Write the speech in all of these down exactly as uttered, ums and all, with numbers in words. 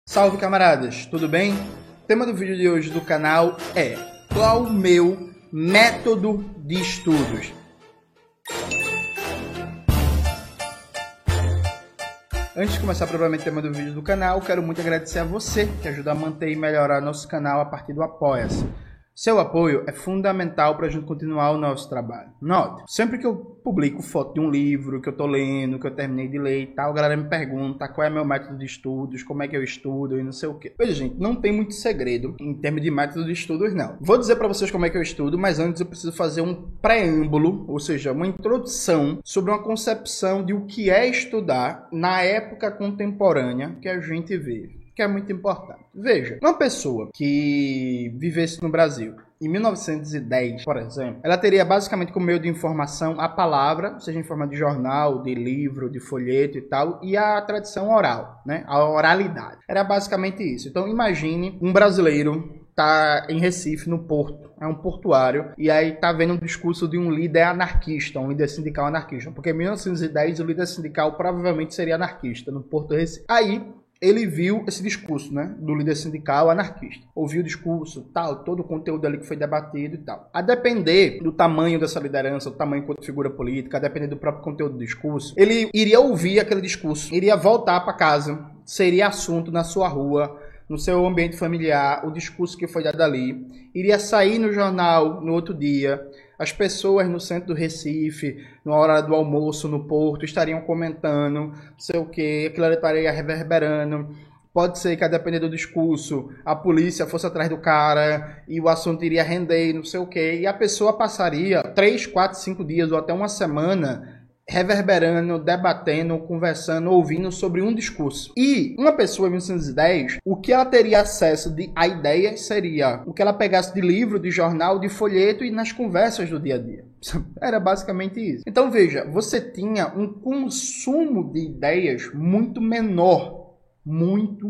Salve camaradas, tudo bem? O tema do vídeo de hoje do canal é: qual o meu método de estudos? Antes de começar propriamente o tema do vídeo do canal, quero muito agradecer a você que ajuda a manter e melhorar nosso canal a partir do Apoia-se. Seu apoio é fundamental para a gente continuar o nosso trabalho. Note, sempre que eu publico foto de um livro que eu estou lendo, que eu terminei de ler e tal, a galera me pergunta qual é meu método de estudos, como é que eu estudo e não sei o quê. Veja, gente, não tem muito segredo em termos de método de estudos, não. Vou dizer para vocês como é que eu estudo, mas antes eu preciso fazer um preâmbulo, ou seja, uma introdução sobre uma concepção de o que é estudar na época contemporânea que a gente vive, que é muito importante. Veja, uma pessoa que vivesse no Brasil em mil novecentos e dez, por exemplo, ela teria basicamente como meio de informação a palavra, seja em forma de jornal, de livro, de folheto e tal, e a tradição oral, né? A oralidade. Era basicamente isso. Então imagine um brasileiro tá em Recife, no Porto, é um portuário, e aí tá vendo um discurso de um líder anarquista, um líder sindical anarquista, porque em mil novecentos e dez o líder sindical provavelmente seria anarquista no Porto do Recife. Aí ele viu esse discurso, né, do líder sindical anarquista. Ouviu o discurso, tal, todo o conteúdo ali que foi debatido e tal. A depender do tamanho dessa liderança, do tamanho enquanto figura política, a depender do próprio conteúdo do discurso, ele iria ouvir aquele discurso, iria voltar para casa, seria assunto na sua rua, no seu ambiente familiar, o discurso que foi dado ali, iria sair no jornal no outro dia. As pessoas no centro do Recife, na hora do almoço no Porto, estariam comentando, não sei o que, aquilo ali estaria reverberando. Pode ser que, a depender do discurso, a polícia fosse atrás do cara e o assunto iria render, não sei o que, e a pessoa passaria três, quatro, cinco dias ou até uma semana reverberando, debatendo, conversando, ouvindo sobre um discurso. E uma pessoa em mil novecentos e dez, o que ela teria acesso de, a ideias seria o que ela pegasse de livro, de jornal, de folheto e nas conversas do dia a dia. Era basicamente isso. Então veja, você tinha um consumo de ideias muito menor. Muito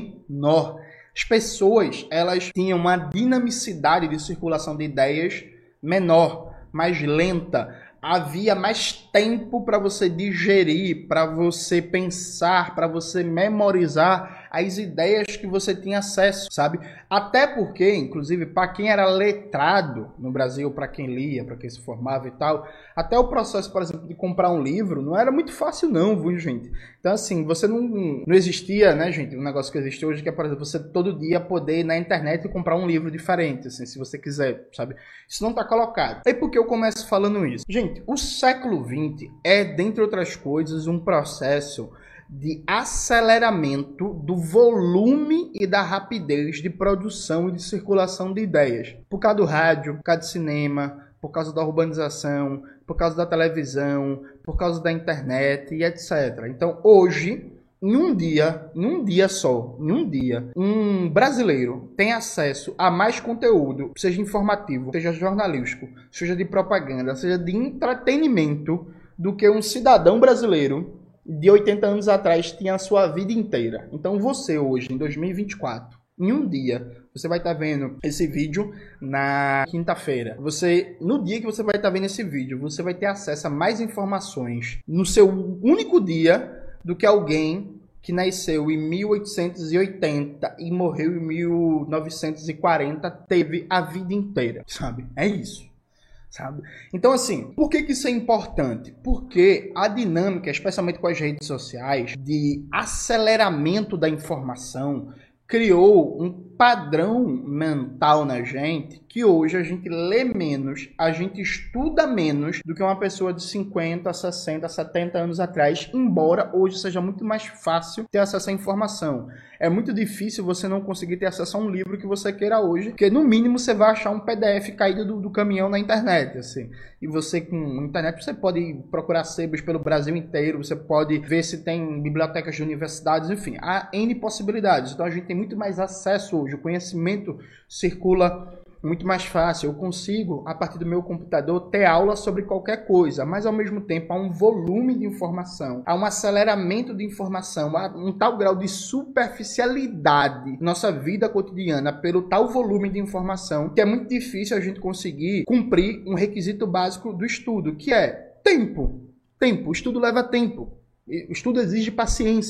menor. As pessoas, elas tinham uma dinamicidade de circulação de ideias menor, mais lenta. Havia mais tempo para você digerir, para você pensar, para você memorizar as ideias que você tinha acesso, sabe? Até porque, inclusive, para quem era letrado no Brasil, para quem lia, para quem se formava e tal, até o processo, por exemplo, de comprar um livro não era muito fácil não, viu, gente? Então, assim, você não, não existia, né, gente, um negócio que existe hoje, que é, por exemplo, você todo dia poder ir na internet e comprar um livro diferente, assim, se você quiser, sabe? Isso não está colocado. E por que eu começo falando isso? Gente, o século vinte é, dentre outras coisas, um processo de aceleramento do volume e da rapidez de produção e de circulação de ideias. Por causa do rádio, por causa do cinema, por causa da urbanização, por causa da televisão, por causa da internet e etcétera. Então, hoje, em um dia, em um dia só, em um dia, um brasileiro tem acesso a mais conteúdo, seja informativo, seja jornalístico, seja de propaganda, seja de entretenimento, do que um cidadão brasileiro de oitenta anos atrás tinha a sua vida inteira. Então você hoje, em dois mil e vinte e quatro, em um dia, você vai estar vendo esse vídeo na quinta-feira. Você, no dia que você vai estar vendo esse vídeo, você vai ter acesso a mais informações no seu único dia do que alguém que nasceu em mil oitocentos e oitenta e morreu em mil novecentos e quarenta teve a vida inteira, sabe? É isso. Sabe? Então, assim, por que que isso é importante? Porque a dinâmica, especialmente com as redes sociais, de aceleramento da informação, criou um padrão mental na gente que hoje a gente lê menos, a gente estuda menos do que uma pessoa de cinquenta, sessenta, setenta anos atrás, embora hoje seja muito mais fácil ter acesso à informação. É muito difícil você não conseguir ter acesso a um livro que você queira hoje, porque no mínimo você vai achar um P D F caído do, do caminhão na internet, assim. E você com internet você pode procurar sebos pelo Brasil inteiro, você pode ver se tem bibliotecas de universidades, enfim, há N possibilidades. Então a gente tem muito mais acesso hoje, o conhecimento circula muito mais fácil. Eu consigo, a partir do meu computador, ter aula sobre qualquer coisa, mas ao mesmo tempo há um volume de informação, há um aceleramento de informação, há um tal grau de superficialidade na nossa vida cotidiana pelo tal volume de informação que é muito difícil a gente conseguir cumprir um requisito básico do estudo, que é tempo. Tempo. O estudo leva tempo. O estudo exige paciência.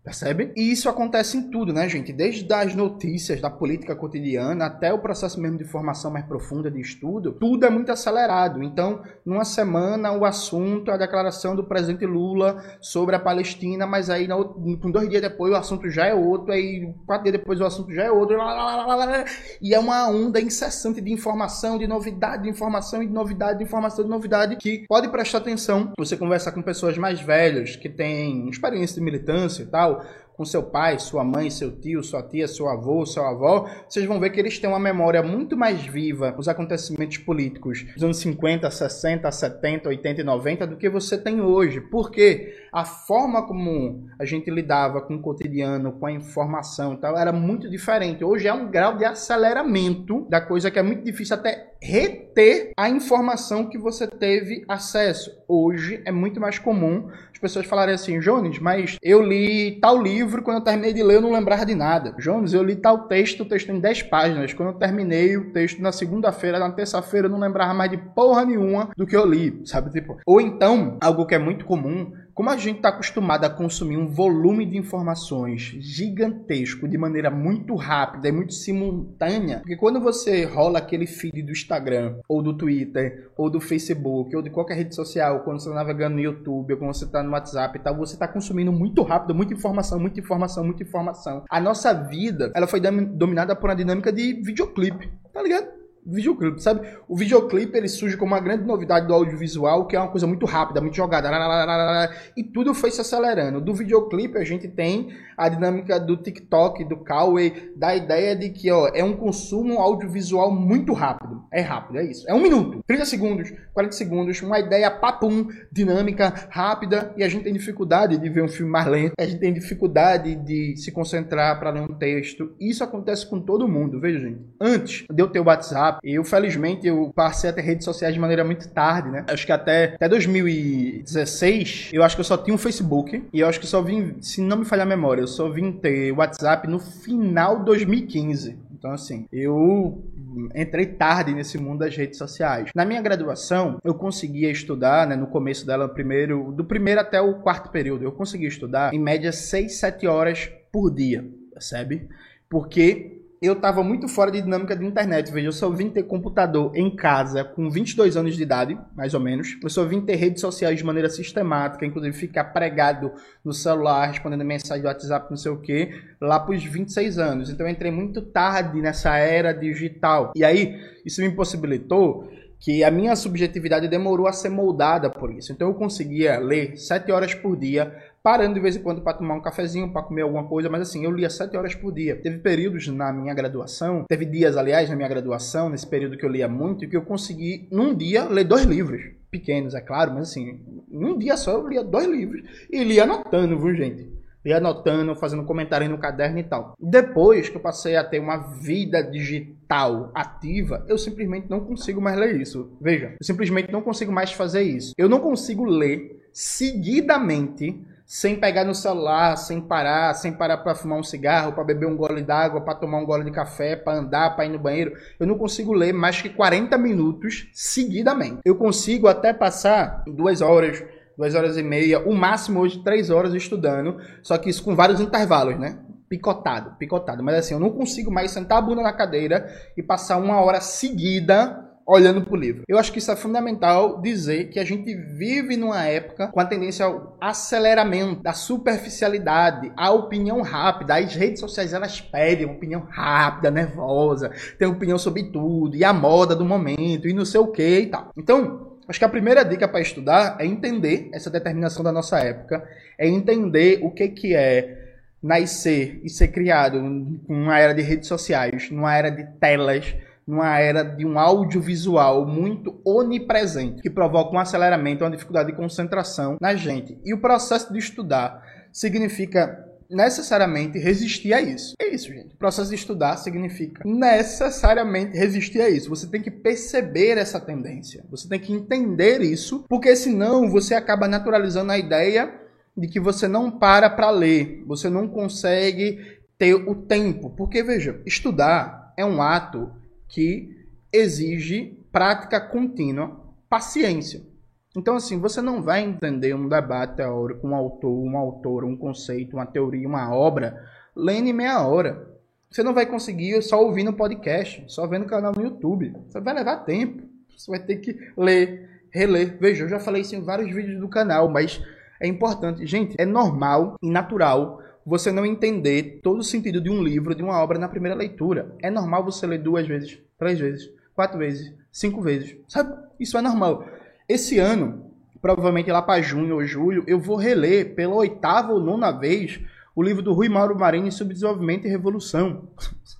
Percebe? E isso acontece em tudo, né, gente? Desde as notícias da política cotidiana até o processo mesmo de formação mais profunda de estudo, tudo é muito acelerado. Então, numa semana, o assunto é a declaração do presidente Lula sobre a Palestina, mas aí com dois dias depois o assunto já é outro, aí quatro dias depois o assunto já é outro, e é uma onda incessante de informação, de novidade, de informação, de novidade, de informação, de novidade, que pode prestar atenção. Você conversar com pessoas mais velhas, que têm experiência de militância e tal, com seu pai, sua mãe, seu tio, sua tia, seu avô, seu avó, vocês vão ver que eles têm uma memória muito mais viva dos acontecimentos políticos dos anos cinquenta, sessenta, setenta, oitenta e noventa do que você tem hoje. Porque a forma como a gente lidava com o cotidiano, com a informação e tal, era muito diferente. Hoje é um grau de aceleramento da coisa que é muito difícil até reter a informação que você teve acesso. Hoje é muito mais comum as pessoas falarem assim: Jones, mas eu li tal livro, quando eu terminei de ler eu não lembrava de nada. Jones, eu li tal texto, o texto tem dez páginas, quando eu terminei o texto na segunda-feira, na terça-feira eu não lembrava mais de porra nenhuma do que eu li, sabe? Tipo, ou então, algo que é muito comum, como a gente está acostumado a consumir um volume de informações gigantesco de maneira muito rápida e muito simultânea, porque quando você rola aquele feed do Instagram, ou do Twitter, ou do Facebook, ou de qualquer rede social, quando você está navegando no YouTube, ou quando você está no WhatsApp e tal, você está consumindo muito rápido, muita informação, muita informação, muita informação. A nossa vida, ela foi dominada por uma dinâmica de videoclipe, tá ligado? Videoclipe, sabe? O videoclipe, ele surge como uma grande novidade do audiovisual, que é uma coisa muito rápida, muito jogada, e tudo foi se acelerando. Do videoclipe a gente tem a dinâmica do TikTok, do Kawaii, da ideia de que, ó, é um consumo audiovisual muito rápido. É rápido, é isso. É um minuto, trinta segundos, quarenta segundos, uma ideia papum, dinâmica, rápida, e a gente tem dificuldade de ver um filme mais lento, a gente tem dificuldade de se concentrar para ler um texto. Isso acontece com todo mundo, veja, gente. Antes de eu ter o WhatsApp, eu, felizmente, eu passei a ter redes sociais de maneira muito tarde, né? Acho que até, até dois mil e dezesseis, eu acho que eu só tinha um Facebook. E eu acho que só vim, se não me falhar a memória, eu só vim ter WhatsApp no final de dois mil e quinze. Então, assim, eu entrei tarde nesse mundo das redes sociais. Na minha graduação, eu conseguia estudar, né, no começo dela, primeiro, do primeiro até o quarto período, eu conseguia estudar, em média, seis, sete horas por dia, percebe? Porque eu estava muito fora de dinâmica de internet. Veja, eu só vim ter computador em casa com vinte e dois anos de idade, mais ou menos. Eu só vim ter redes sociais de maneira sistemática, inclusive ficar pregado no celular, respondendo mensagem do WhatsApp, não sei o quê, lá para os vinte e seis anos. Então eu entrei muito tarde nessa era digital. E aí, isso me impossibilitou que a minha subjetividade demorou a ser moldada por isso. Então eu conseguia ler sete horas por dia, parando de vez em quando para tomar um cafezinho, para comer alguma coisa, mas assim, eu lia sete horas por dia. Teve períodos na minha graduação, teve dias, aliás, na minha graduação, nesse período que eu lia muito, que eu consegui, num dia, ler dois livros. Pequenos, é claro, mas assim, num dia só eu lia dois livros e lia anotando, viu, gente? Ia anotando, fazendo comentário no caderno e tal. Depois que eu passei a ter uma vida digital ativa, eu simplesmente não consigo mais ler isso. Veja, eu simplesmente não consigo mais fazer isso. Eu não consigo ler seguidamente, sem pegar no celular, sem parar, sem parar para fumar um cigarro, para beber um gole d'água, para tomar um gole de café, para andar, para ir no banheiro. Eu não consigo ler mais que quarenta minutos seguidamente. Eu consigo até passar duas horas, duas horas e meia, o máximo hoje três horas estudando, só que isso com vários intervalos, né? Picotado, picotado. Mas assim, eu não consigo mais sentar a bunda na cadeira e passar uma hora seguida olhando para o livro. Eu acho que isso é fundamental dizer que a gente vive numa época com a tendência ao aceleramento, da superficialidade, a opinião rápida. As redes sociais, elas pedem uma opinião rápida, nervosa, tem opinião sobre tudo, e a moda do momento, e não sei o que e tal. Então, acho que a primeira dica para estudar é entender essa determinação da nossa época, é entender o que, que é nascer e ser criado numa era de redes sociais, numa era de telas, numa era de um audiovisual muito onipresente, que provoca um aceleramento, uma dificuldade de concentração na gente. E o processo de estudar significa necessariamente resistir a isso. É isso, gente. O processo de estudar significa necessariamente resistir a isso. Você tem que perceber essa tendência. Você tem que entender isso, porque senão você acaba naturalizando a ideia de que você não para para ler. Você não consegue ter o tempo. Porque, veja, estudar é um ato que exige prática contínua, paciência. Então, assim, você não vai entender um debate teórico, um autor, um autor, um conceito, uma teoria, uma obra, lendo em meia hora. Você não vai conseguir só ouvindo podcast, só vendo o canal no YouTube. Você vai levar tempo. Você vai ter que ler, reler. Veja, eu já falei isso em vários vídeos do canal, mas é importante. Gente, é normal e natural você não entender todo o sentido de um livro, de uma obra na primeira leitura. É normal você ler duas vezes, três vezes, quatro vezes, cinco vezes. Sabe? Isso é normal. Esse ano, provavelmente lá para junho ou julho, eu vou reler pela oitava ou nona vez o livro do Rui Mauro Marini, Subdesenvolvimento e Revolução.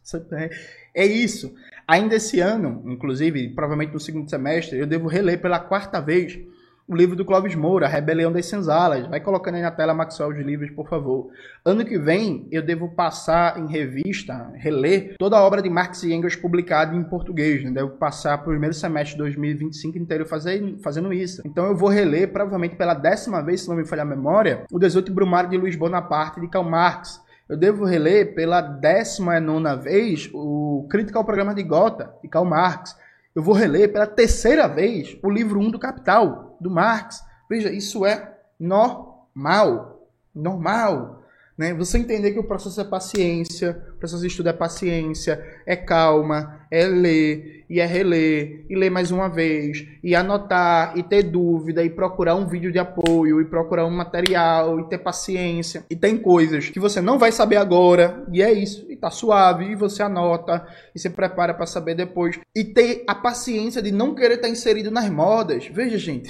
É isso. Ainda esse ano, inclusive, provavelmente no segundo semestre, eu devo reler pela quarta vez o livro do Clóvis Moura, Rebelião das Senzalas. Vai colocando aí na tela, Maxwell, os livros, por favor. Ano que vem, eu devo passar em revista, reler toda a obra de Marx e Engels publicada em português. Né? Devo passar para o primeiro semestre de dois mil e vinte e cinco inteiro fazer, fazendo isso. Então eu vou reler, provavelmente pela décima vez, se não me falhar a memória, o dezoito Brumário de Luiz Bonaparte, de Karl Marx. Eu devo reler pela décima nona vez o Crítica ao Programa de Gotha, de Karl Marx. Eu vou reler pela terceira vez o livro um do Capital, do Marx. Veja, isso é normal. Normal. Né? Você entender que o processo é paciência, o processo de estudo é paciência, é calma, é ler, e é reler, e ler mais uma vez, e anotar, e ter dúvida, e procurar um vídeo de apoio, e procurar um material, e ter paciência. E tem coisas que você não vai saber agora, e é isso, e tá suave, e você anota, e se prepara para saber depois. E ter a paciência de não querer estar inserido nas modas. Veja, gente,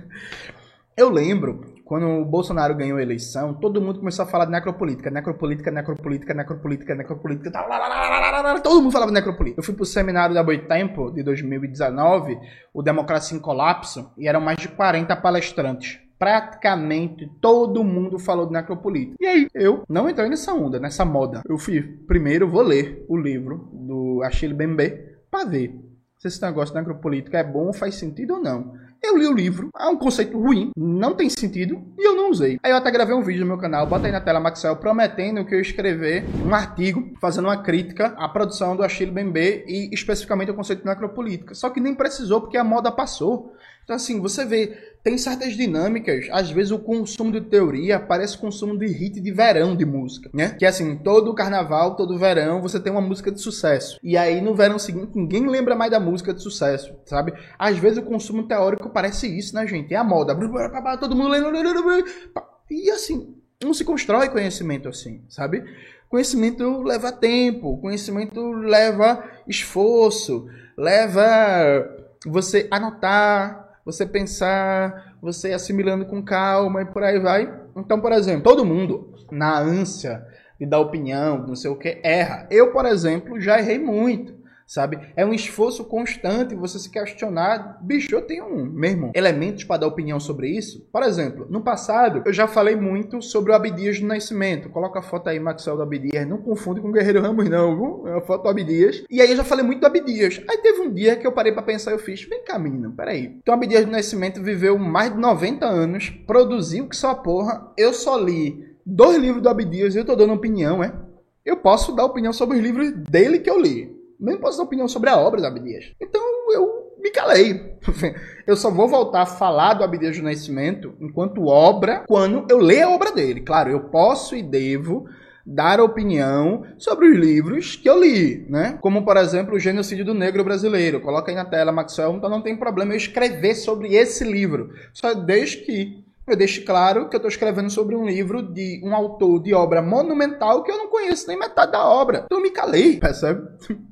eu lembro... Quando o Bolsonaro ganhou a eleição, todo mundo começou a falar de necropolítica. Necropolítica, necropolítica, necropolítica, necropolítica. Todo mundo falava de necropolítica. Eu fui para o seminário da Boitempo, de dois mil e dezenove, o Democracia em Colapso, e eram mais de quarenta palestrantes. Praticamente todo mundo falou de necropolítica. E aí, eu não entrei nessa onda, nessa moda. Eu fui, primeiro, vou ler o livro do Achille Mbembe para ver se esse negócio de necropolítica é bom, faz sentido ou não. Eu li o livro, é um conceito ruim, não tem sentido, e eu não usei. Aí eu até gravei um vídeo no meu canal, bota aí na tela, Maxwell, prometendo que eu ia escrever um artigo fazendo uma crítica à produção do Achille Mbembe e especificamente ao conceito de necropolítica. Só que nem precisou, porque a moda passou. Então assim, você vê, tem certas dinâmicas, às vezes o consumo de teoria parece consumo de hit de verão de música, né? Que assim, todo carnaval, todo verão, você tem uma música de sucesso. E aí no verão seguinte, ninguém lembra mais da música de sucesso, sabe? Às vezes o consumo teórico parece isso, né, gente? É a moda. Todo mundo lendo. E assim, não se constrói conhecimento assim, sabe? Conhecimento leva tempo, conhecimento leva esforço, leva você anotar, você pensar, você assimilando com calma e por aí vai. Então, por exemplo, todo mundo, na ânsia de dar opinião, não sei o que, erra. Eu, por exemplo, já errei muito, sabe? É um esforço constante você se questionar. Bicho, eu tenho um, mesmo, elementos para dar opinião sobre isso. Por exemplo, no passado, eu já falei muito sobre o Abdias do Nascimento. Coloca a foto aí, Maxwell, do Abdias. Não confunde com o Guerreiro Ramos, não, viu? É a foto do Abdias. E aí eu já falei muito do Abdias. Aí teve um dia que eu parei para pensar e eu fiz, vem cá, menino, peraí. Então, o Abdias do Nascimento viveu mais de noventa anos, produziu que só a porra. Eu só li dois livros do Abdias e eu tô dando opinião, é? Eu posso dar opinião sobre os livros dele que eu li. Nem posso dar opinião sobre a obra do Abdias. Então eu me calei. Eu só vou voltar a falar do Abdias do Nascimento enquanto obra quando eu ler a obra dele. Claro, eu posso e devo dar opinião sobre os livros que eu li, né? Como, por exemplo, o Genocídio do Negro Brasileiro. Coloca aí na tela, Maxwell, então não tem problema eu escrever sobre esse livro. Só desde que eu deixo claro que eu estou escrevendo sobre um livro de um autor de obra monumental que eu não conheço nem metade da obra. Então eu me calei, percebe?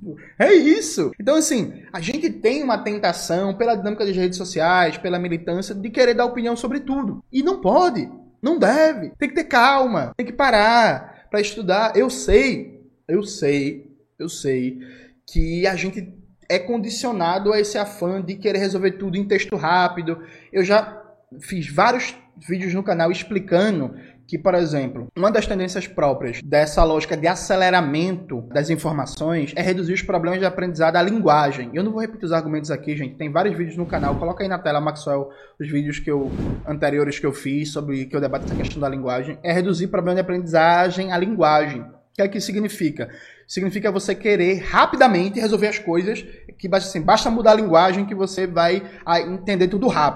É isso. Então assim, a gente tem uma tentação pela dinâmica das redes sociais, pela militância, de querer dar opinião sobre tudo. E não pode, não deve. Tem que ter calma, tem que parar para estudar. Eu sei, eu sei, eu sei que a gente é condicionado a esse afã de querer resolver tudo em texto rápido. Eu já fiz vários vídeos no canal explicando que, por exemplo, uma das tendências próprias dessa lógica de aceleramento das informações é reduzir os problemas de aprendizado à linguagem. Eu não vou repetir os argumentos aqui, gente. Tem vários vídeos no canal. Coloca aí na tela, Maxwell, os vídeos que eu, anteriores que eu fiz sobre que eu debato essa questão da linguagem. É reduzir o problema de aprendizagem à linguagem. O que é que significa? Significa você querer rapidamente resolver as coisas, que basta, assim, basta mudar a linguagem que você vai entender tudo rápido.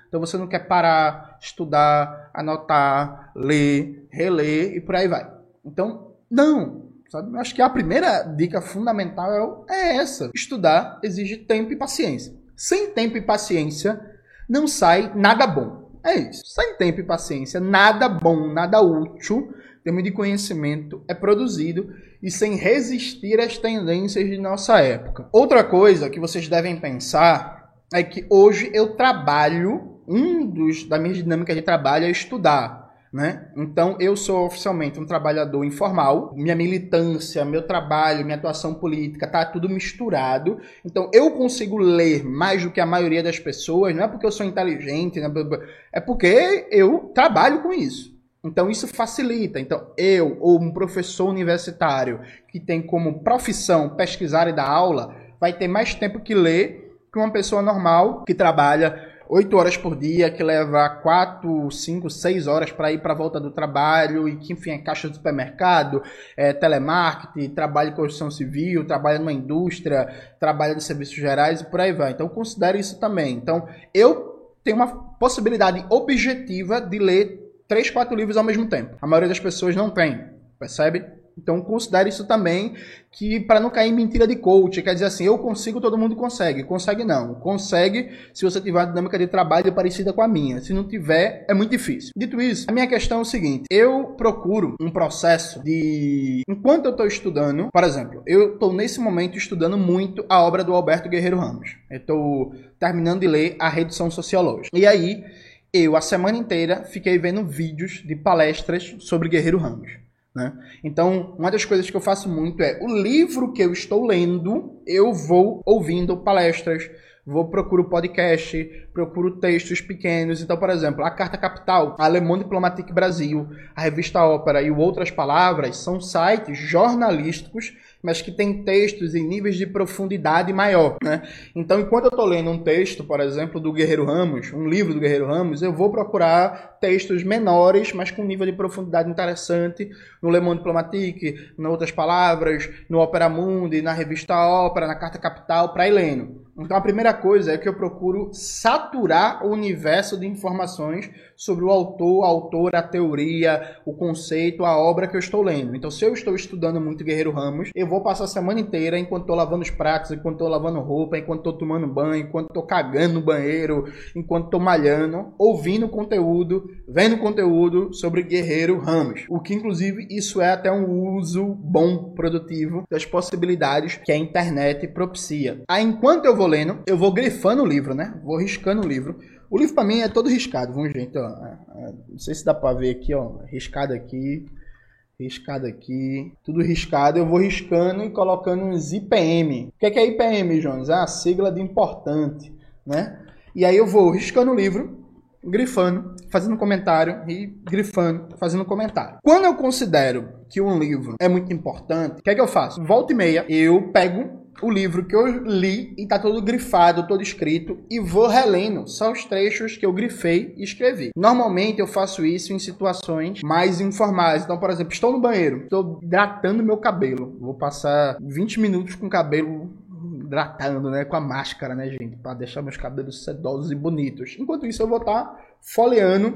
Então você não quer parar, estudar, anotar, ler, reler e por aí vai. Então, não. Sabe? Eu acho que a primeira dica fundamental é essa. Estudar exige tempo e paciência. Sem tempo e paciência, não sai nada bom. É isso. Sem tempo e paciência, nada bom, nada útil, em termos de conhecimento, é produzido e sem resistir às tendências de nossa época. Outra coisa que vocês devem pensar é que hoje eu trabalho, um dos das minhas dinâmicas de trabalho é estudar. Né? Então eu sou oficialmente um trabalhador informal, minha militância, meu trabalho, minha atuação política, tá tudo misturado. Então eu consigo ler mais do que a maioria das pessoas, não é porque eu sou inteligente, né? É porque eu trabalho com isso. Então isso facilita. Então eu, ou um professor universitário que tem como profissão pesquisar e dar aula, vai ter mais tempo que ler que uma pessoa normal que trabalha oito horas por dia, que leva quatro, cinco, seis horas para ir para a volta do trabalho e que, enfim, é caixa do supermercado, é telemarketing, trabalha em construção civil, trabalha numa indústria, trabalha em serviços gerais e por aí vai. Então, considere isso também. Então, eu tenho uma possibilidade objetiva de ler três, quatro livros ao mesmo tempo. A maioria das pessoas não tem, percebe? Então, considere isso também, que para não cair em mentira de coach, quer dizer assim, eu consigo, todo mundo consegue. Consegue não. Consegue se você tiver uma dinâmica de trabalho parecida com a minha. Se não tiver, é muito difícil. Dito isso, a minha questão é o seguinte, eu procuro um processo de... Enquanto eu estou estudando, por exemplo, eu estou nesse momento estudando muito a obra do Alberto Guerreiro Ramos. Eu estou terminando de ler A Redução Sociológica. E aí, eu, a semana inteira, fiquei vendo vídeos de palestras sobre Guerreiro Ramos. Né? Então, uma das coisas que eu faço muito é o livro que eu estou lendo, eu vou ouvindo palestras, vou procuro podcast, procuro textos pequenos. Então, por exemplo, a Carta Capital, a Le Monde Diplomatique Brasil, a Revista Ópera e Outras Palavras são sites jornalísticos, mas que tem textos em níveis de profundidade maior, né? Então, enquanto eu estou lendo um texto, por exemplo, do Guerreiro Ramos, um livro do Guerreiro Ramos, eu vou procurar textos menores, mas com nível de profundidade interessante, no Le Monde Diplomatique, em Outras Palavras, no Opera Mundi, na Revista Ópera, na Carta Capital, para ir lendo. Então, a primeira coisa é que eu procuro saturar o universo de informações sobre o autor, a autora, a teoria, o conceito, a obra que eu estou lendo. Então, se eu estou estudando muito Guerreiro Ramos, eu vou passar a semana inteira, enquanto estou lavando os pratos, enquanto estou lavando roupa, enquanto estou tomando banho, enquanto estou cagando no banheiro, enquanto estou malhando, ouvindo conteúdo, vendo conteúdo sobre Guerreiro Ramos. O que, inclusive, isso é até um uso bom, produtivo, das possibilidades que a internet propicia. Aí, enquanto eu vou lendo, eu vou grifando o livro, né? Vou riscando o livro. O livro para mim é todo riscado, vamos ver, então, não sei se dá para ver aqui, ó, riscado aqui, riscado aqui, tudo riscado. Eu vou riscando e colocando uns I P M. O que é, que é I P M, Jones? É a sigla de importante, né? E aí eu vou riscando o livro, grifando, fazendo comentário e grifando, fazendo comentário. Quando eu considero que um livro é muito importante, o que é que eu faço? Volta e meia, eu pego o livro que eu li e tá todo grifado, todo escrito, e vou relendo só os trechos que eu grifei e escrevi. Normalmente eu faço isso em situações mais informais. Então, por exemplo, estou no banheiro, estou hidratando meu cabelo. Vou passar vinte minutos com o cabelo hidratando, né, com a máscara, né, gente, para deixar meus cabelos sedosos e bonitos. Enquanto isso, eu vou estar folheando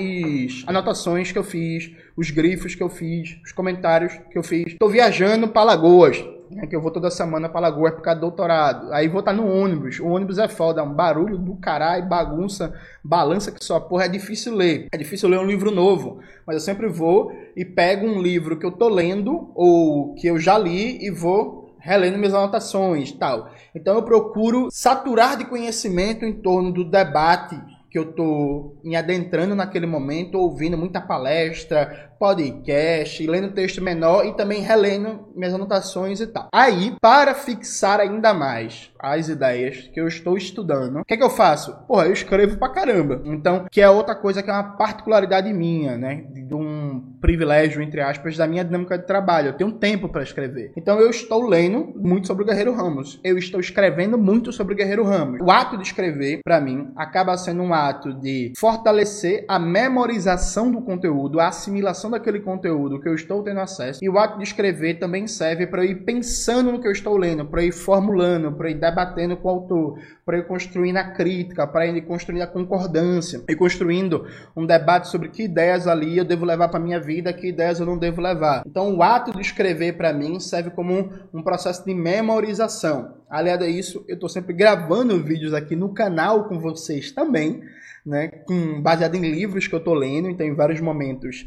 as anotações que eu fiz, os grifos que eu fiz, os comentários que eu fiz. Estou viajando para Lagoas, né, que eu vou toda semana para Lagoas por causa do doutorado. Aí vou estar no ônibus. O ônibus é foda, é um barulho do caralho, bagunça, balança que só porra, é difícil ler. É difícil ler um livro novo, mas eu sempre vou e pego um livro que eu tô lendo ou que eu já li e vou relendo minhas anotações e tal. Então eu procuro saturar de conhecimento em torno do debate que eu estou me adentrando naquele momento, ouvindo muita palestra, podcast, lendo texto menor e também relendo minhas anotações e tal. Aí, para fixar ainda mais as ideias que eu estou estudando, o que é que eu faço? Porra, eu escrevo pra caramba. Então, que é outra coisa que é uma particularidade minha, né? De um um privilégio, entre aspas, da minha dinâmica de trabalho. Eu tenho tempo para escrever. Então eu estou lendo muito sobre o Guerreiro Ramos. Eu estou escrevendo muito sobre o Guerreiro Ramos. O ato de escrever, para mim, acaba sendo um ato de fortalecer a memorização do conteúdo, a assimilação daquele conteúdo que eu estou tendo acesso. E o ato de escrever também serve para eu ir pensando no que eu estou lendo, para eu ir formulando, para eu ir debatendo com o autor, para eu ir construindo a crítica, para eu ir construindo a concordância, e construindo um debate sobre que ideias ali eu devo levar para minha vida, que ideias eu não devo levar. Então o ato de escrever para mim serve como um, um processo de memorização. Aliado a isso, eu estou sempre gravando vídeos aqui no canal com vocês também, né, com, baseado em livros que eu estou lendo. Então em vários momentos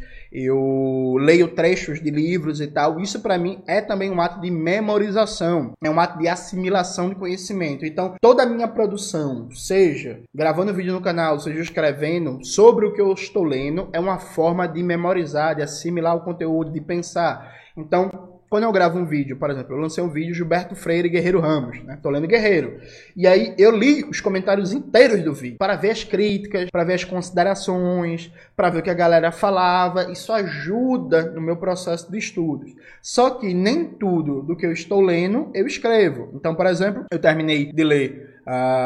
eu leio trechos de livros e tal. Isso para mim é também um ato de memorização, é um ato de assimilação de conhecimento. Então toda a minha produção, seja gravando vídeo no canal, seja escrevendo sobre o que eu estou lendo, é uma forma de memorizar, de assimilar o conteúdo, de pensar. Então quando eu gravo um vídeo, por exemplo, eu lancei um vídeo Gilberto Freire e Guerreiro Ramos, né? Tô lendo Guerreiro. E aí eu li os comentários inteiros do vídeo, para ver as críticas, para ver as considerações, para ver o que a galera falava. Isso ajuda no meu processo de estudos. Só que nem tudo do que eu estou lendo, eu escrevo. Então, por exemplo, eu terminei de ler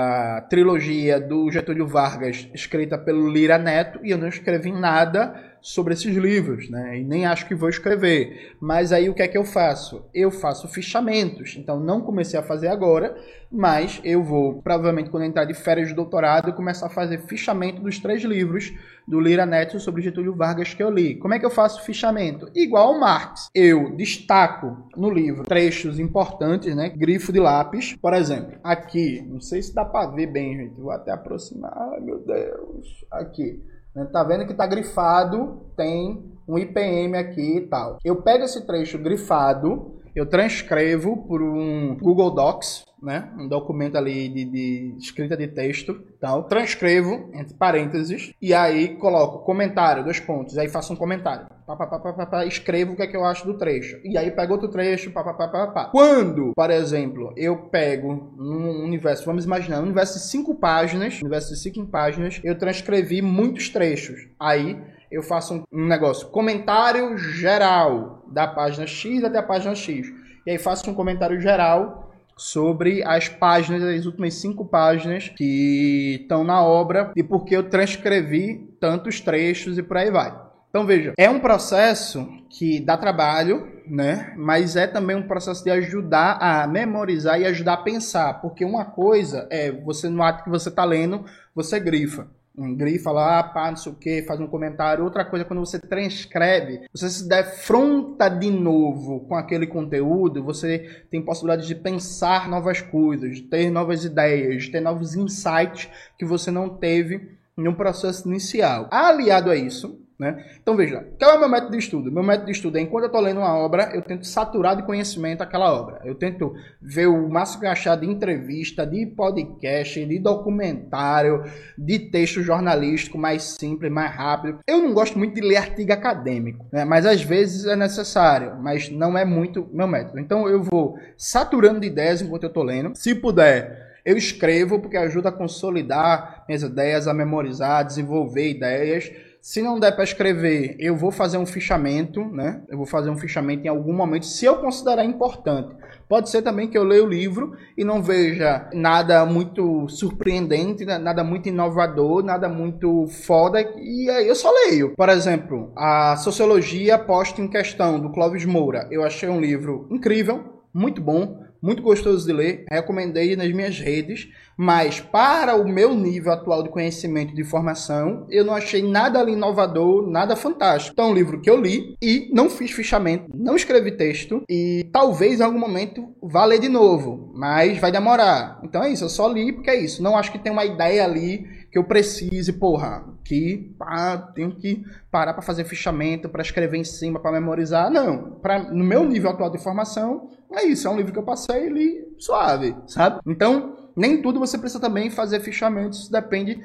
a trilogia do Getúlio Vargas, escrita pelo Lira Neto, e eu não escrevi nada sobre esses livros, né? E nem acho que vou escrever. Mas aí o que é que eu faço? Eu faço fichamentos. Então não comecei a fazer agora, mas eu vou, provavelmente quando eu entrar de férias de doutorado, começar a fazer fichamento dos três livros do Lira Neto sobre Getúlio Vargas que eu li. Como é que eu faço fichamento? Igual ao Marx. Eu destaco no livro trechos importantes, né? Grifo de lápis. Por exemplo, aqui, não sei se dá para ver bem, gente. Vou até aproximar. Ai, meu Deus. Aqui. Tá vendo que tá grifado, tem um I P M aqui e tal. Eu pego esse trecho grifado, eu transcrevo por um Google Docs, né? Um documento ali de, de escrita de texto, tal. Transcrevo, entre parênteses, e aí coloco comentário, dois pontos, aí faço um comentário. Pá, pá, pá, pá, pá, escrevo o que é que eu acho do trecho. E aí pego outro trecho, pá, pá, pá, pá, pá. Quando, por exemplo, eu pego um universo, vamos imaginar, um universo de cinco páginas, um universo de cinco páginas, eu transcrevi muitos trechos. Aí eu faço um, um negócio, comentário geral, da página X até a página X. E aí faço um comentário geral sobre as páginas, as últimas cinco páginas que estão na obra e porque eu transcrevi tantos trechos e por aí vai. Então veja, é um processo que dá trabalho, né? Mas é também um processo de ajudar a memorizar e ajudar a pensar, porque uma coisa é você no ato que você está lendo, você grifa. Um grifa lá, pá, não sei o que, faz um comentário. Outra coisa, quando você transcreve, você se defronta de novo com aquele conteúdo, você tem possibilidade de pensar novas coisas, de ter novas ideias, de ter novos insights que você não teve no processo inicial. Aliado a isso, né? Então veja, qual é o meu método de estudo? Meu método de estudo é, enquanto eu estou lendo uma obra, eu tento saturar de conhecimento aquela obra. Eu tento ver o máximo que eu achar de entrevista, de podcast, de documentário, de texto jornalístico mais simples, mais rápido. Eu não gosto muito de ler artigo acadêmico, né? Mas às vezes é necessário, mas não é muito meu método. Então eu vou saturando de ideias enquanto eu estou lendo. Se puder, eu escrevo, porque ajuda a consolidar minhas ideias, a memorizar, a desenvolver ideias. Se não der para escrever, eu vou fazer um fichamento, né? Eu vou fazer um fichamento em algum momento, se eu considerar importante. Pode ser também que eu leia o livro e não veja nada muito surpreendente, nada muito inovador, nada muito foda, e aí eu só leio. Por exemplo, a Sociologia Posta em Questão, do Clóvis Moura. Eu achei um livro incrível, muito bom, muito gostoso de ler, recomendei nas minhas redes, mas para o meu nível atual de conhecimento e de formação, eu não achei nada ali inovador, nada fantástico. Então é um livro que eu li e não fiz fichamento, não escrevi texto e talvez em algum momento vá ler de novo, mas vai demorar. Então é isso, eu só li porque é isso. Não acho que tem uma ideia ali que eu precise, porra, que pá, tenho que parar para fazer fichamento, para escrever em cima, para memorizar. Não, pra, no meu nível atual de formação, é isso, é um livro que eu passei e li suave, sabe? Então, nem tudo você precisa também fazer fichamentos, isso depende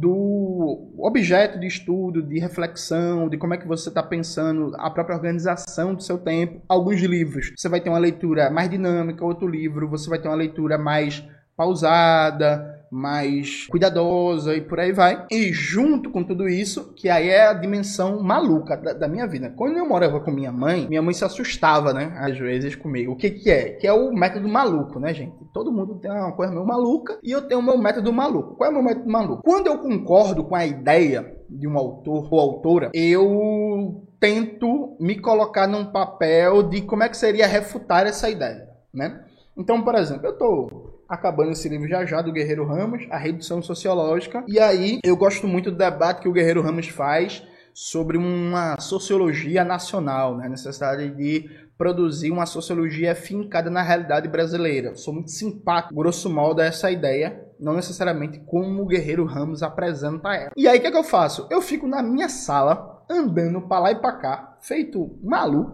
do objeto de estudo, de reflexão, de como é que você está pensando, a própria organização do seu tempo. Alguns livros você vai ter uma leitura mais dinâmica, outro livro você vai ter uma leitura mais pausada, mais cuidadosa e por aí vai. E junto com tudo isso, que aí é a dimensão maluca da, da minha vida. Quando eu morava com minha mãe, minha mãe se assustava, né, às vezes comigo. O que que é? Que é o método maluco, né, gente? Todo mundo tem uma coisa meio maluca e eu tenho o meu método maluco. Qual é o meu método maluco? Quando eu concordo com a ideia de um autor ou autora, eu tento me colocar num papel de como é que seria refutar essa ideia, né? Então, por exemplo, eu tô acabando esse livro já já do Guerreiro Ramos, A Redução Sociológica, e aí eu gosto muito do debate que o Guerreiro Ramos faz sobre uma sociologia nacional, né? A necessidade de produzir uma sociologia fincada na realidade brasileira. Eu sou muito simpático, grosso modo, a essa ideia, não necessariamente como o Guerreiro Ramos apresenta ela. E aí, o que é que eu faço? Eu fico na minha sala, andando pra lá e pra cá, feito maluco,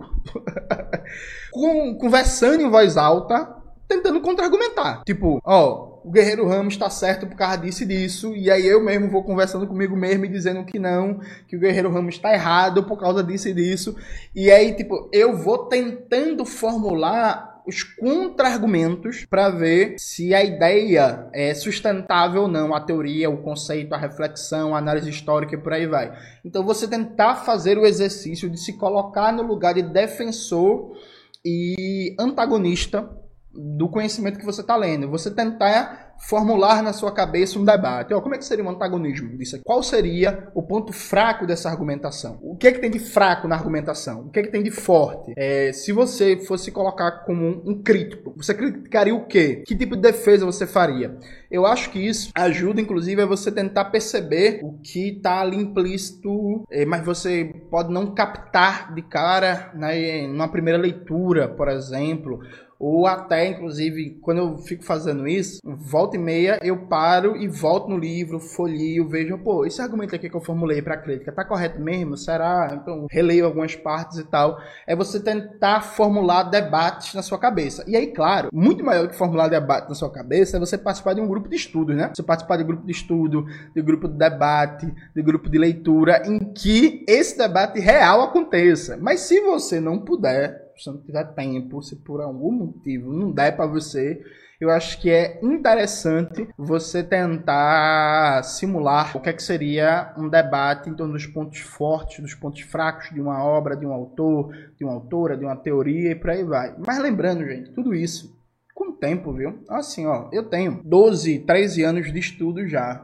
com, conversando em voz alta, tentando contra-argumentar. Tipo, ó, o Guerreiro Ramos tá certo por causa disso e disso, e aí eu mesmo vou conversando comigo mesmo e dizendo que não, que o Guerreiro Ramos tá errado por causa disso e disso. E aí, tipo, eu vou tentando formular os contra-argumentos para ver se a ideia é sustentável ou não, a teoria, o conceito, a reflexão, a análise histórica e por aí vai. Então, você tentar fazer o exercício de se colocar no lugar de defensor e antagonista do conhecimento que você está lendo. Você tentar formular na sua cabeça um debate. Ó, como é que seria um antagonismo disso aqui? Qual seria o ponto fraco dessa argumentação? O que é que tem de fraco na argumentação? O que é que tem de forte? É, se você fosse colocar como um, um crítico, você criticaria o quê? Que tipo de defesa você faria? Eu acho que isso ajuda, inclusive, a você tentar perceber o que está ali implícito, é, mas você pode não captar de cara, né, numa primeira leitura, por exemplo. Ou até, inclusive, quando eu fico fazendo isso, volta e meia, eu paro e volto no livro, folheio, vejo, pô, esse argumento aqui que eu formulei para a crítica, tá correto mesmo? Será? Então, releio algumas partes e tal. É você tentar formular debates na sua cabeça. E aí, claro, muito maior que formular debate na sua cabeça é você participar de um grupo de estudos, né? Você participar de grupo de estudo, de grupo de debate, de grupo de leitura, em que esse debate real aconteça. Mas se você não puder, se não tiver tempo, se por algum motivo não der para você, eu acho que é interessante você tentar simular o que é que seria um debate em torno dos pontos fortes, dos pontos fracos de uma obra, de um autor, de uma autora, de uma teoria e por aí vai. Mas lembrando, gente, tudo isso com tempo, viu? Assim, ó, eu tenho doze, treze anos de estudo já.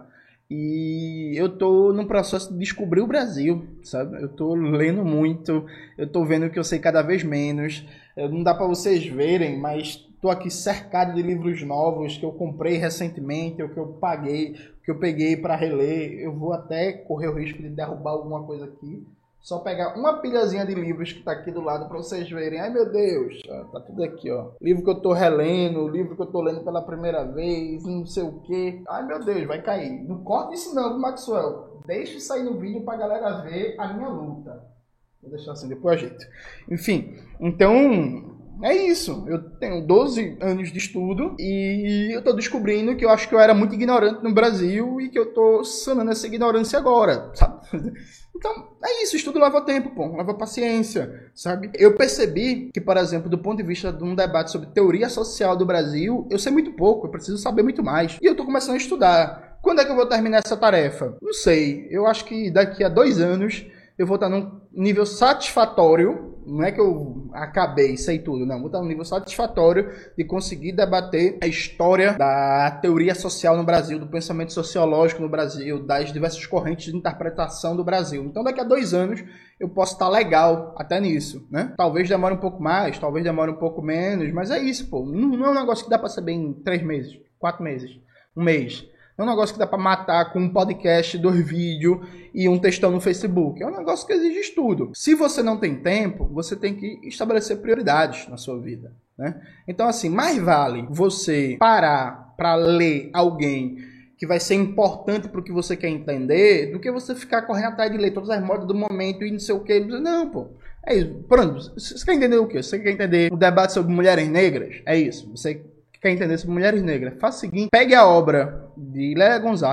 E eu tô no processo de descobrir o Brasil, sabe? Eu tô lendo muito, eu tô vendo que eu sei cada vez menos. Não dá para vocês verem, mas tô aqui cercado de livros novos que eu comprei recentemente, ou que eu paguei, que eu peguei para reler. Eu vou até correr o risco de derrubar alguma coisa aqui. Só pegar uma pilhazinha de livros que tá aqui do lado para vocês verem. Ai, meu Deus, tá tudo aqui, ó. Livro que eu tô relendo, livro que eu tô lendo pela primeira vez, não sei o quê. Ai, meu Deus, vai cair. Não corta isso não, Maxwell. Deixa sair no vídeo pra galera ver a minha luta. Vou deixar assim, depois a gente. Enfim, então é isso. Eu tenho doze anos de estudo e eu tô descobrindo que eu acho que eu era muito ignorante no Brasil e que eu tô sanando essa ignorância agora, sabe? Então, é isso, estudo leva tempo, pô, leva paciência, sabe? Eu percebi que, por exemplo, do ponto de vista de um debate sobre teoria social do Brasil, eu sei muito pouco, eu preciso saber muito mais. E eu tô começando a estudar. Quando é que eu vou terminar essa tarefa? Não sei, eu acho que daqui a dois anos eu vou estar num nível satisfatório. Não é que eu acabei, sei tudo, não. Vou estar num nível satisfatório de conseguir debater a história da teoria social no Brasil, do pensamento sociológico no Brasil, das diversas correntes de interpretação do Brasil. Então, daqui a dois anos, eu posso estar legal até nisso, né? Talvez demore um pouco mais, talvez demore um pouco menos, mas é isso, pô. Não, não é um negócio que dá pra saber em três meses, quatro meses, um mês. Não é um negócio que dá pra matar com um podcast, dois vídeos e um textão no Facebook. É um negócio que exige estudo. Se você não tem tempo, você tem que estabelecer prioridades na sua vida, né? Então, assim, mais vale você parar para ler alguém que vai ser importante para o que você quer entender, do que você ficar correndo atrás de ler todas as modas do momento e não sei o que. Não, pô. É isso. Pronto. Você quer entender o quê? Você quer entender o debate sobre mulheres negras? É isso. Você quer entender sobre mulheres negras? Faça o seguinte. Pegue a obra de Lélia Gonzalez,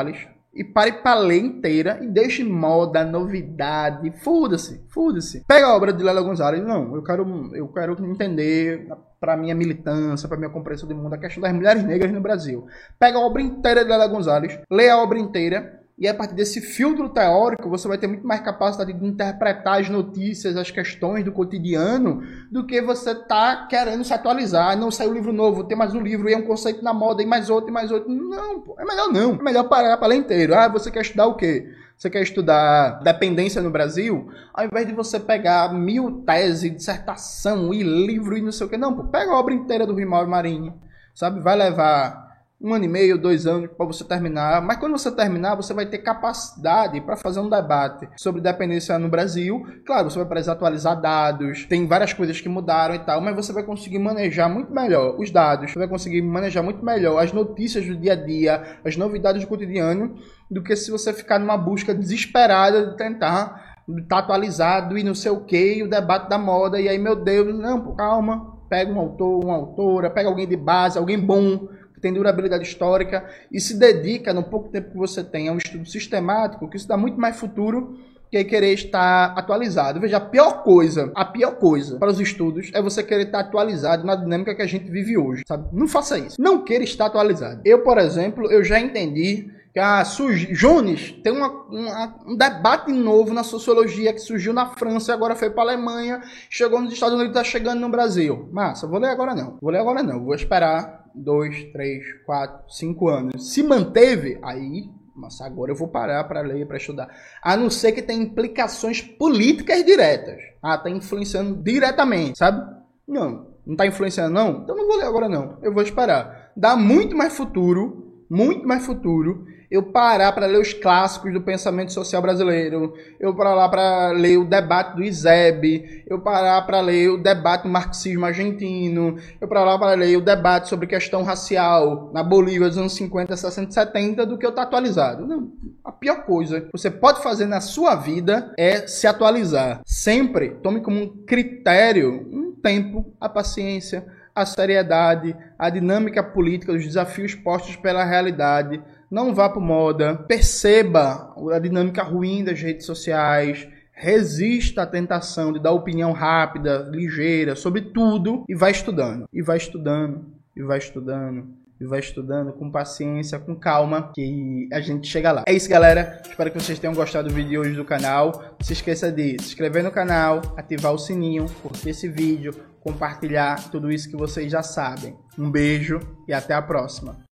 e pare para ler inteira e deixe moda, novidade, foda-se, foda-se. Pega a obra de Lélia Gonzalez, não, eu quero, eu quero entender para minha militância, para minha compreensão do mundo, a questão das mulheres negras no Brasil. Pega a obra inteira de Lélia Gonzalez, lê a obra inteira, e a partir desse filtro teórico, você vai ter muito mais capacidade de interpretar as notícias, as questões do cotidiano, do que você tá querendo se atualizar. Não saiu um livro novo, tem mais um livro, e é um conceito na moda, e mais outro, e mais outro. Não, pô, é melhor não. É melhor parar para ler inteiro. Ah, você quer estudar o quê? Você quer estudar dependência no Brasil? Ao invés de você pegar mil teses, dissertação e livro e não sei o quê. Não, pô, pega a obra inteira do Rui Marinho, sabe? Vai levar um ano e meio, dois anos para você terminar. Mas quando você terminar, você vai ter capacidade para fazer um debate sobre dependência no Brasil. Claro, você vai precisar atualizar dados, tem várias coisas que mudaram e tal, mas você vai conseguir manejar muito melhor os dados, você vai conseguir manejar muito melhor as notícias do dia a dia, as novidades do cotidiano, do que se você ficar numa busca desesperada de tentar estar atualizado e não sei o que, e o debate da moda, e aí, meu Deus, não, pô, calma, pega um autor, uma autora, pega alguém de base, alguém bom, tem durabilidade histórica e se dedica, no pouco tempo que você tem, a um estudo sistemático, que isso dá muito mais futuro que querer estar atualizado. Veja, a pior coisa, a pior coisa para os estudos é você querer estar atualizado na dinâmica que a gente vive hoje, sabe? Não faça isso. Não queira estar atualizado. Eu, por exemplo, eu já entendi que ah, surgiu, Jones tem uma, uma, um debate novo na sociologia que surgiu na França e agora foi para a Alemanha, chegou nos Estados Unidos e está chegando no Brasil. Massa, vou ler agora não. Vou ler agora não. Vou esperar dois, três, quatro, cinco anos. Se manteve, aí, mas agora eu vou parar para ler, para estudar. A não ser que tenha implicações políticas diretas. Ah, tá influenciando diretamente, sabe? Não, não tá influenciando não? Então não vou ler agora não. Eu vou esperar. Dá muito mais futuro, muito mais futuro, eu parar para ler os clássicos do pensamento social brasileiro, eu parar lá para ler o debate do Izeb, eu parar para ler o debate do marxismo argentino, eu parar lá para ler o debate sobre questão racial na Bolívia dos anos cinquenta, sessenta, setenta, do que eu estar atualizado. Não, a pior coisa que você pode fazer na sua vida é se atualizar. Sempre tome como um critério um tempo, a paciência, a seriedade, a dinâmica política, os desafios postos pela realidade. Não vá por moda, perceba a dinâmica ruim das redes sociais, resista à tentação de dar opinião rápida, ligeira, sobre tudo, e vai estudando, e vai estudando, e vai estudando, e vai estudando com paciência, com calma, que a gente chega lá. É isso, galera. Espero que vocês tenham gostado do vídeo de hoje do canal. Não se esqueça de se inscrever no canal, ativar o sininho, curtir esse vídeo, compartilhar tudo isso que vocês já sabem. Um beijo e até a próxima.